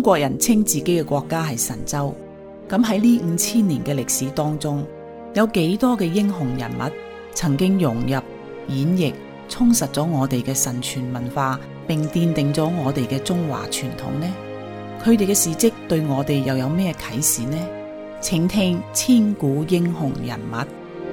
國人稱自己嘅國家係神州。咁喺呢5000年嘅歷史當中，有幾多嘅英雄人物曾經融入、演繹、充實咗我哋嘅神傳文化，並奠定咗我哋嘅中華傳統呢？佢哋嘅事蹟對我哋又有咩啟示呢？請聽千古英雄人物。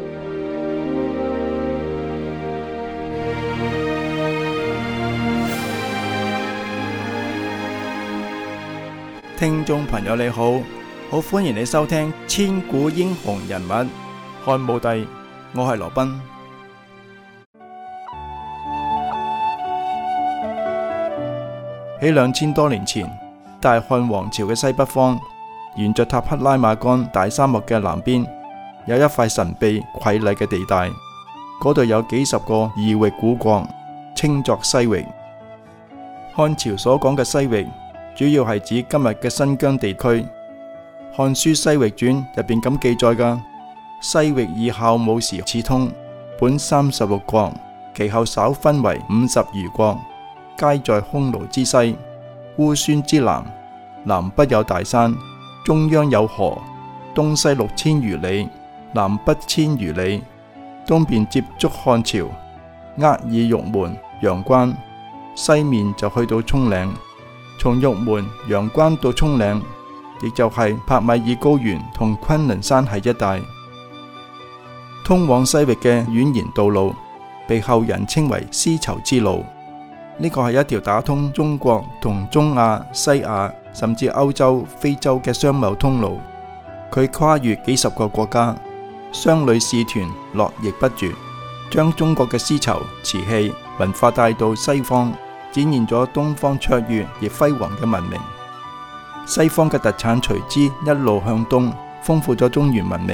聽眾朋友你好，好歡迎你收聽千古英雄人物漢武帝，我係羅賓。喺2000多年前，大漢王朝嘅西北方，沿着塔克拉瑪干大沙漠嘅南邊，有一塊神秘瑰麗嘅地帶，嗰度有幾十個異域古國，稱作西域。漢朝所講嘅西域，主要係指今日嘅新疆地區。《漢書西域傳》入邊咁記載噶：西域以孝武時始通，本36國，其後稍分為50餘國，皆在匈奴之西、烏孫之南，南北有大山，中央有河，東西6000餘里，南北1000餘里，東邊接觸漢朝，厄爾玉門、陽關，西面就去到蔥嶺。從玉門、陽關到蔥嶺，亦就係帕米爾高原同昆崙山系一帶。通往西域嘅蜿蜒道路，被後人稱為絲綢之路。呢個係一條打通中國同中亞、西亞甚至歐洲、非洲嘅商貿通路。佢跨越幾十個國家，商旅使團絡繹不絕，將中國嘅絲綢、瓷器文化帶到西方，展現咗東方卓越而輝煌嘅文明。西方嘅特產隨之一路向東，豐富咗中原文明。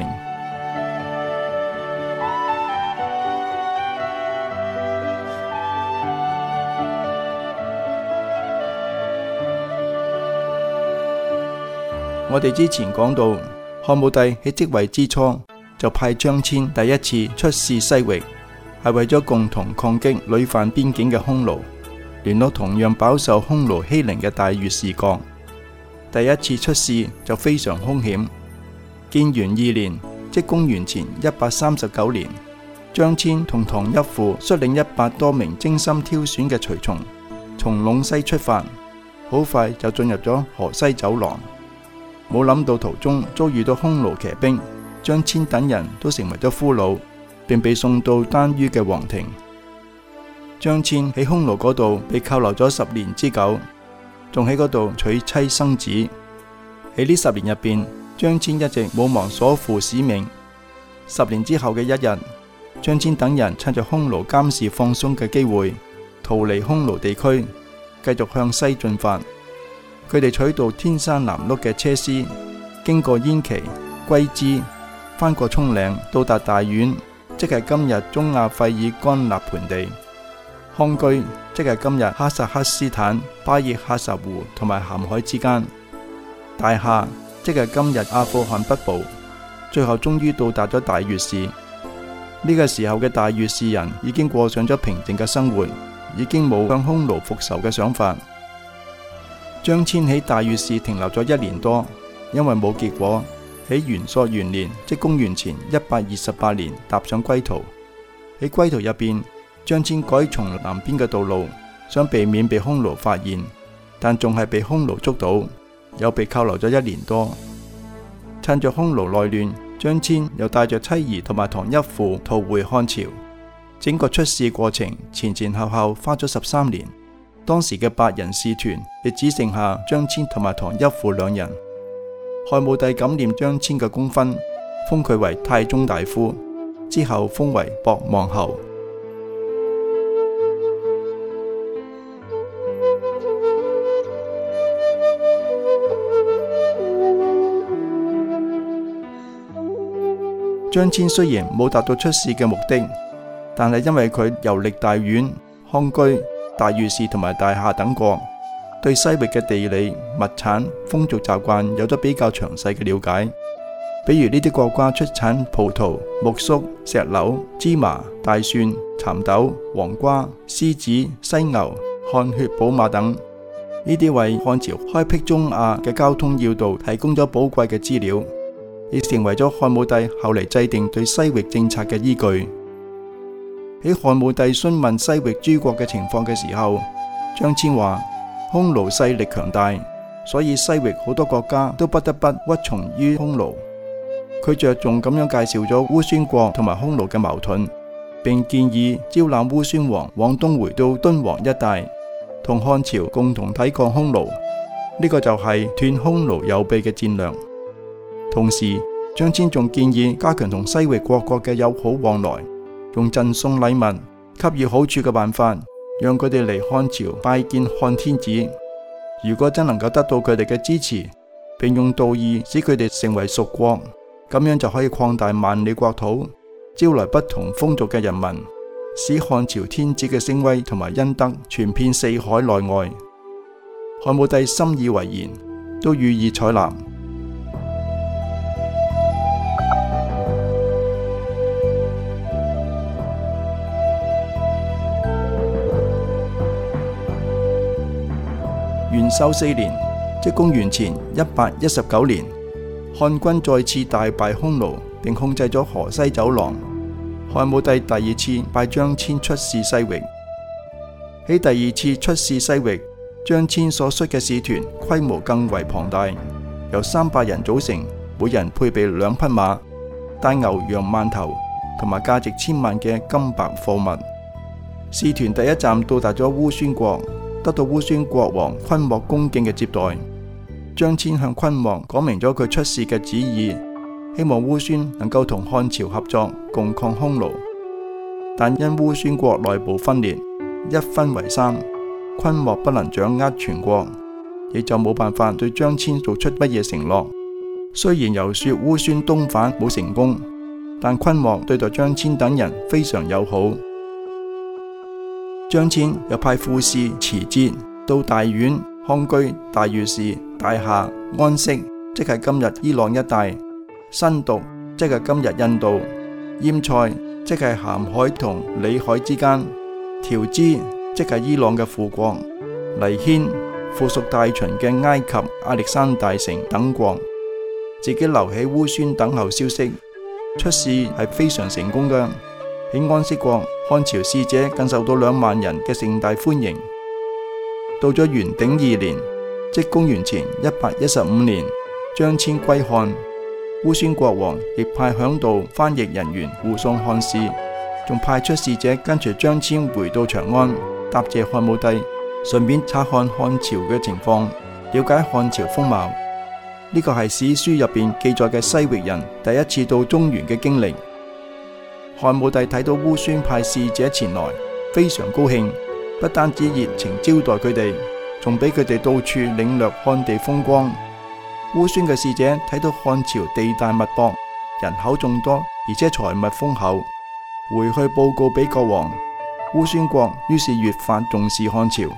我哋之前講到，漢武帝喺即位之初就派張騫第一次出使西域，係為咗共同抗擊屢犯邊境嘅匈奴，聯絡同樣飽受匈奴欺凌嘅大月氏國。第一次出使就非常兇險。建元2年，即公元前139年，張騫同唐一父率領100多名精心挑選嘅隨從，從隴西出發，好快就進入咗河西走廊。冇諗到途中遭遇到匈奴騎兵，張騫等人都成為咗俘虜，並被送到單于嘅皇庭。張騫喺匈奴嗰度被扣留咗10年之久，仲喺嗰度娶妻生子。喺呢10年入邊，張騫一直冇忘所負使命。10年之後嘅一日，張騫等人趁着匈奴監視放鬆嘅機會，逃離匈奴地區，繼續向西進發。佢哋取道天山南麓嘅車師，經過燕岐、龜茲，翻過蔥嶺，到達大宛，即係今日中亞費爾干納盆地。康居，即係今日哈薩克斯坦巴爾喀什湖同埋鹹海之間。大夏，即係今日阿富汗北部。最後終於到達咗大月氏。呢個時候嘅大月氏人已經過上咗平靜嘅生活，已經冇向匈奴復仇嘅想法。張騫喺大月氏停留咗1年多，因為冇結果，喺元朔元年，即公元前128年，踏上歸途。喺歸途入邊，張騫改從南邊嘅道路，想避免被匈奴發現，但仲係被匈奴捉到，又被扣留咗1年多。趁着匈奴內亂，張騫又帶着妻兒同埋唐一父逃回漢朝。整個出使過程前前後後花咗13年。當時嘅8人使團亦只剩下張騫同埋唐一父2人。漢武帝感念張騫嘅功勳，封佢為太中大夫，之後封為博望侯。張騫雖然冇達到出使嘅目的，但係因為佢遊歷大宛、康居、大月氏同埋大夏等國，對西域嘅地理、物產、風俗習慣有咗比較詳細嘅了解。比如呢啲國家出產葡萄、木粟、石榴、芝麻、大蒜、蠶豆、黃瓜、獅子、犀牛、汗血寶馬等。呢呢啲為漢朝開闢中亞嘅交通要道提供咗寶貴嘅資料，亦成為咗漢武帝後嚟制定對西域政策嘅依據。喺漢武帝詢問西域諸國嘅情況嘅時候，張騫話匈奴勢力強大，所以西域好多國家都不得不屈從於匈奴。佢着重咁樣介紹咗烏孫國同埋匈奴嘅矛盾，並建議招攬烏孫王往東回到敦煌一帶，同漢朝共同抵抗匈奴。呢個就係斷匈奴右臂嘅戰略。同時，張騫仲建議加強同西域各國嘅友好往來，用贈送禮物、給予好處嘅辦法，讓佢哋嚟漢朝拜見漢天子。如果真能夠得到佢哋嘅支持，並用道義使佢哋成為屬國，咁樣就可以擴大萬里國土，招來不同風俗嘅人民，使漢朝天子嘅聲威同埋恩德傳遍四海內外。漢武帝深以為然，都予以採納。元狩4年，即公元前119年，漢軍再次大敗匈奴，並控制咗河西走廊。漢武帝第二次派張騫出使西域。喺第二次出使西域，張騫所率嘅使團規模更為龐大，由300人組成，每人配備2匹馬，帶牛羊萬頭同埋價值千萬嘅金白貨物。使團第一站到達咗烏孫國，得到烏孫國王昆莫恭敬嘅接待。張騫向昆莫講明咗佢出使嘅旨意，希望烏孫能夠同漢朝合作，共抗匈奴。但因烏孫國內部分裂，一分為3，昆莫不能掌握全國，亦就冇辦法對張騫做出乜嘢承諾。雖然遊說烏孫東返冇成功，但昆莫對待張騫等人非常友好。張騫又派副使持節到大宛、康居、大月氏、大夏、安息，即係今日伊朗一帶；新毒，即係今日印度；閹塞，即係鹹海同裏海之間；條支，即係伊朗嘅副國；黎軒，附屬大秦嘅埃及亞歷山大城等國，自己留喺烏孫等候消息。出使係非常成功嘅。喺安息國，漢朝使者更受到2萬人嘅盛大歡迎。到咗元鼎2年，即公元前115年，張騫歸漢，烏孫國王亦派嚮導翻譯人員護送漢使，仲派出使者跟隨張騫回到長安，答謝漢武帝，順便察看漢朝嘅情況，了解漢朝風貌。呢個係史書入邊記載嘅西域人第一次到中原嘅經歷。漢武帝睇到烏孫派使者前來，非常高興，不單止熱情招待佢哋，仲俾佢哋到處領略漢地風光。烏孫嘅使者睇到漢朝地大物博，人口眾多，而且財物豐厚，回去報告俾國王。烏孫國於是越發重視漢朝。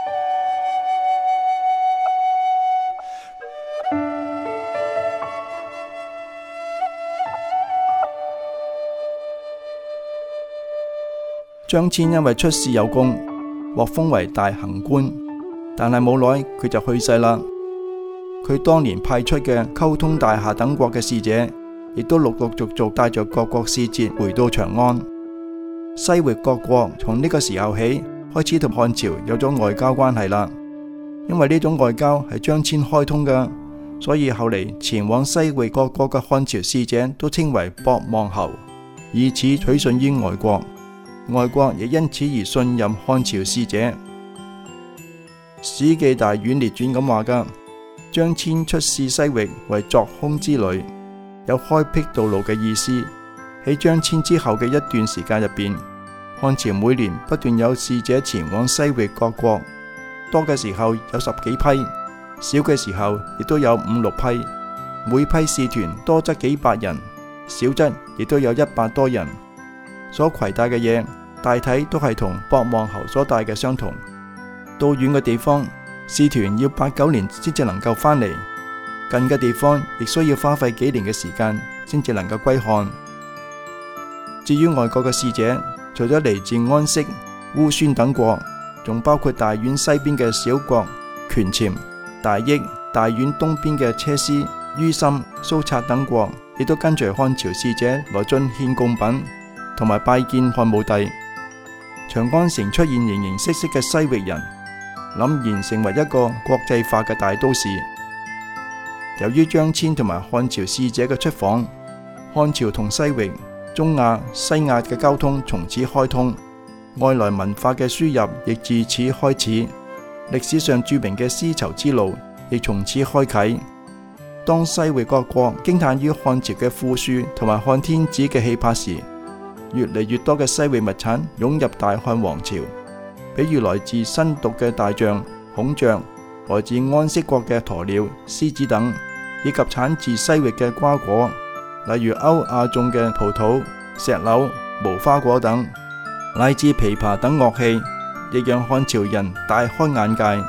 張騫因為出使有功，獲封為大行官，但係冇耐佢就去世啦。佢當年派出嘅溝通大夏等國嘅使者，亦都陸陸續續帶着各國使節回到長安。西域各國從呢個時候起開始同漢朝有咗外交關係啦。因為呢種外交係張騫開通嘅，所以後嚟前往西域各國嘅漢朝使者都稱為博望侯，以此取信於外國。外國亦因此而信任漢朝使者。《史記大宛列傳》咁話噶，張騫出使西域為鑿空之旅，有開闢道路嘅意思。喺張騫之後嘅一段時間入邊，漢朝每年不斷有使者前往西域各國，多嘅時候有10幾批，少嘅時候亦都有5、6批。每批使團多則幾百人，少則亦都有100多人。所攜帶嘅嘢大體都係同博望侯所帶嘅相同。到遠嘅地方，使團要8、9年先至能夠翻嚟；近嘅地方亦需要花費幾年嘅時間先至能夠歸漢。至於外國嘅使者，除咗嚟自安息、烏孫等國，仲包括大宛西邊嘅小國權潛、大益、大宛東邊嘅車師、于森、蘇察等國，亦都跟隨漢朝使者來進獻貢品，同埋拜見漢武帝。長安城出現形形色色嘅西域人，凜然成為一個國際化嘅大都市。由於張騫同埋漢朝使者嘅出訪，漢朝同西域、中亞、西亞嘅交通從此開通，外來文化嘅輸入亦自此開始。歷史上著名嘅絲綢之路亦從此開啟。當西域各國驚嘆於漢朝嘅富庶同埋漢天子嘅氣魄時，越嚟越多嘅西域物產湧入大漢王朝，比如來自新毒嘅大象、孔雀，來自安息國嘅鴕鳥、獅子等，以及產自西域嘅瓜果，例如歐亞種嘅葡萄、石榴、無花果等，乃至琵琶等樂器，亦讓漢朝人大開眼界。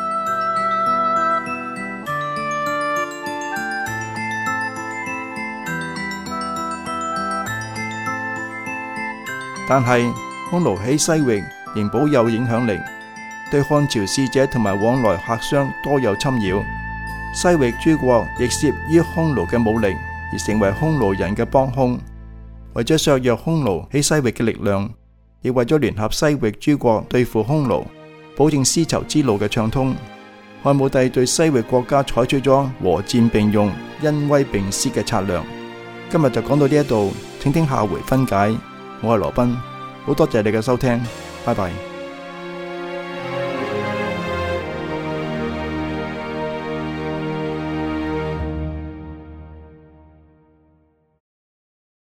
但係匈奴喺西域仍保有影響力，對漢朝使者同埋往來客商多有侵擾。西域諸國亦懾於匈奴嘅武力，而成為匈奴人嘅幫兇。為咗削弱匈奴喺西域嘅力量，亦為咗聯合西域諸國對付匈奴，保證絲綢之路嘅暢通，漢武帝對西域國家採取咗和戰並用、恩威並施嘅策略。今日就講到呢一度，請聽下回分解。我係羅賓，好多謝你嘅收聽，拜拜。